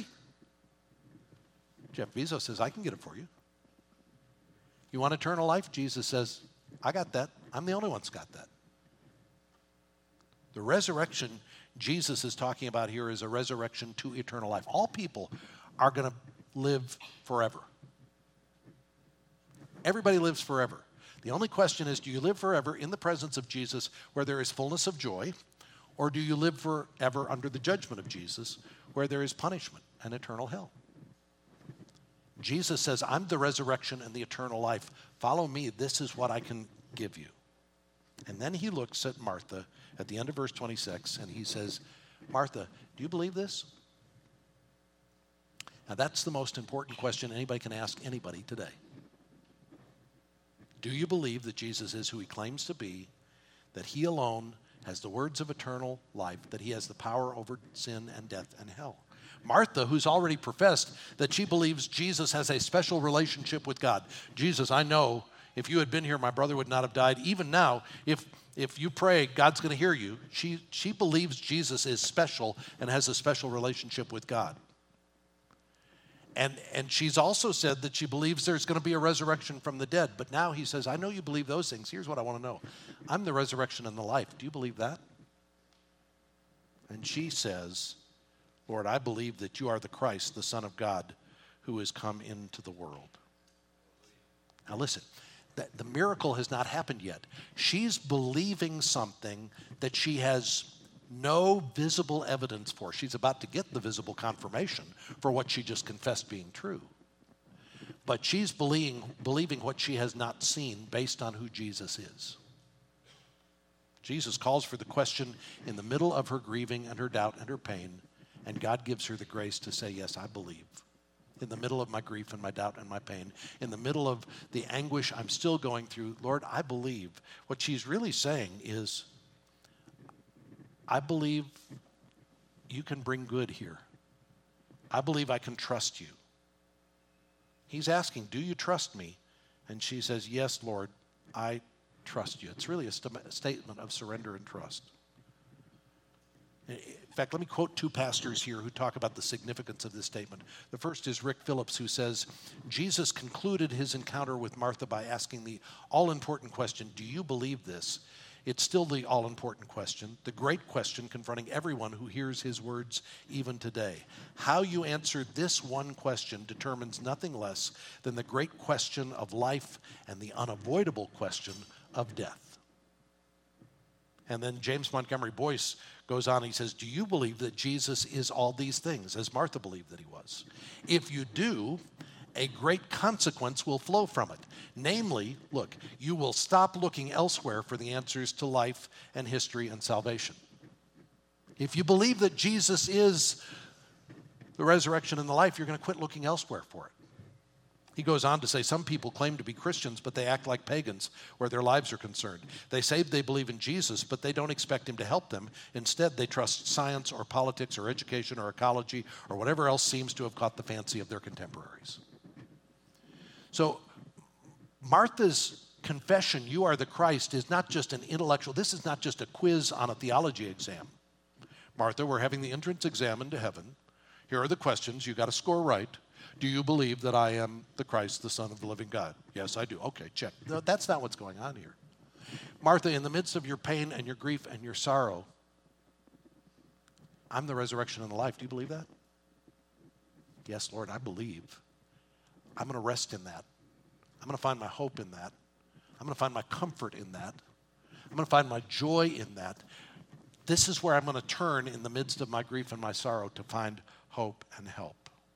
Jeff Bezos says, I can get it for you. You want eternal life? Jesus says, I got that. I'm the only one that's got that. The resurrection Jesus is talking about here is a resurrection to eternal life. All people are going to live forever. Everybody lives forever. The only question is, do you live forever in the presence of Jesus where there is fullness of joy, or do you live forever under the judgment of Jesus where there is punishment and eternal hell? Jesus says, I'm the resurrection and the eternal life. Follow me. This is what I can give you. And then he looks at Martha at the end of verse twenty-six, and he says, Martha, do you believe this? Now, that's the most important question anybody can ask anybody today. Do you believe that Jesus is who he claims to be, that he alone has the words of eternal life, that he has the power over sin and death and hell? Martha, who's already professed that she believes Jesus has a special relationship with God. Jesus, I know if you had been here, my brother would not have died. Even now, if if you pray, God's going to hear you. She, she believes Jesus is special and has a special relationship with God. And, and she's also said that she believes there's going to be a resurrection from the dead. But now he says, I know you believe those things. Here's what I want to know. I'm the resurrection and the life. Do you believe that? And she says, Lord, I believe that you are the Christ, the Son of God, who has come into the world. Now listen, the, the miracle has not happened yet. She's believing something that she has no visible evidence for. She's about to get the visible confirmation for what she just confessed being true. But she's believing, believing what she has not seen based on who Jesus is. Jesus calls for the question in the middle of her grieving and her doubt and her pain, and God gives her the grace to say, yes, I believe. In the middle of my grief and my doubt and my pain, in the middle of the anguish I'm still going through, Lord, I believe. What she's really saying is, I believe you can bring good here. I believe I can trust you. He's asking, do you trust me? And she says, yes, Lord, I trust you. It's really a, st- a statement of surrender and trust. In fact, let me quote two pastors here who talk about the significance of this statement. The first is Rick Phillips, who says, Jesus concluded his encounter with Martha by asking the all-important question, do you believe this? It's still the all-important question, the great question confronting everyone who hears his words even today. How you answer this one question determines nothing less than the great question of life and the unavoidable question of death. And then James Montgomery Boyce goes on, he says, do you believe that Jesus is all these things, as Martha believed that he was? If you do, a great consequence will flow from it. Namely, look, you will stop looking elsewhere for the answers to life and history and salvation. If you believe that Jesus is the resurrection and the life, you're going to quit looking elsewhere for it. He goes on to say, some people claim to be Christians, but they act like pagans where their lives are concerned. They say they believe in Jesus, but they don't expect him to help them. Instead, they trust science or politics or education or ecology or whatever else seems to have caught the fancy of their contemporaries. So Martha's confession, you are the Christ, is not just an intellectual, this is not just a quiz on a theology exam. Martha, we're having the entrance exam into heaven. Here are the questions. You got to score right. Do you believe that I am the Christ, the Son of the living God? Yes, I do. Okay, check. No, that's not what's going on here. Martha, in the midst of your pain and your grief and your sorrow, I'm the resurrection and the life. Do you believe that? Yes, Lord, I believe. I'm going to rest in that. I'm going to find my hope in that. I'm going to find my comfort in that. I'm going to find my joy in that. This is where I'm going to turn in the midst of my grief and my sorrow to find hope and help.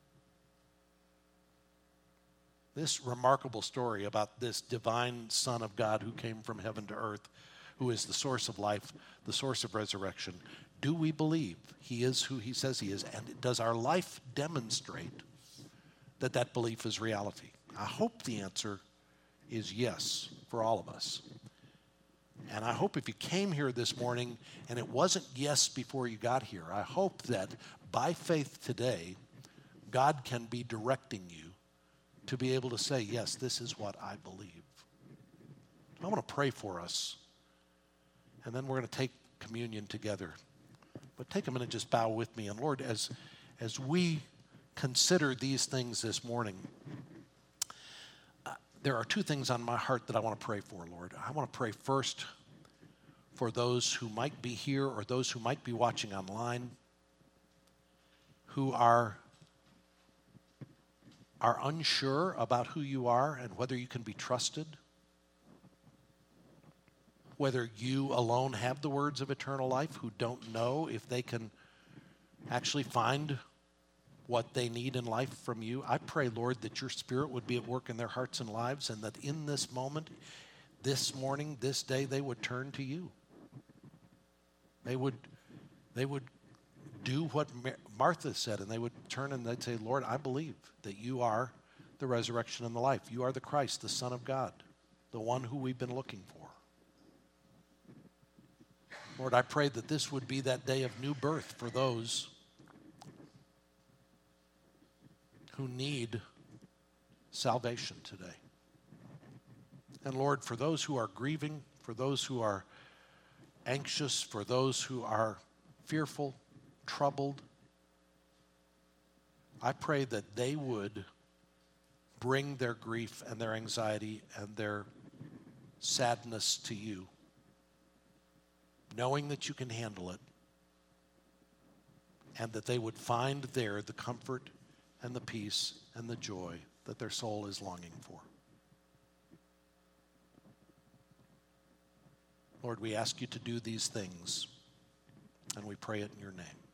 This remarkable story about this divine Son of God who came from heaven to earth, who is the source of life, the source of resurrection. Do we believe he is who he says he is? And does our life demonstrate that that belief is reality? I hope the answer is yes for all of us. And I hope if you came here this morning and it wasn't yes before you got here, I hope that by faith today, God can be directing you to be able to say, yes, this is what I believe. I want to pray for us. And then we're going to take communion together. But take a minute, just bow with me. And Lord, as, as we consider these things this morning, uh, there are two things on my heart that I want to pray for, Lord. I want to pray first for those who might be here or those who might be watching online who are are unsure about who you are and whether you can be trusted, whether you alone have the words of eternal life, who don't know if they can actually find what they need in life from you. I pray, Lord, that your Spirit would be at work in their hearts and lives, and that in this moment, this morning, this day, they would turn to you. They would, they would do what Martha said, and they would turn and they'd say, Lord, I believe that you are the resurrection and the life. You are the Christ, the Son of God, the one who we've been looking for. Lord, I pray that this would be that day of new birth for those who need salvation today. And Lord, for those who are grieving, for those who are anxious, for those who are fearful, troubled, I pray that they would bring their grief and their anxiety and their sadness to you, knowing that you can handle it, and that they would find there the comfort and the peace and the joy that their soul is longing for. Lord, we ask you to do these things, and we pray it in your name.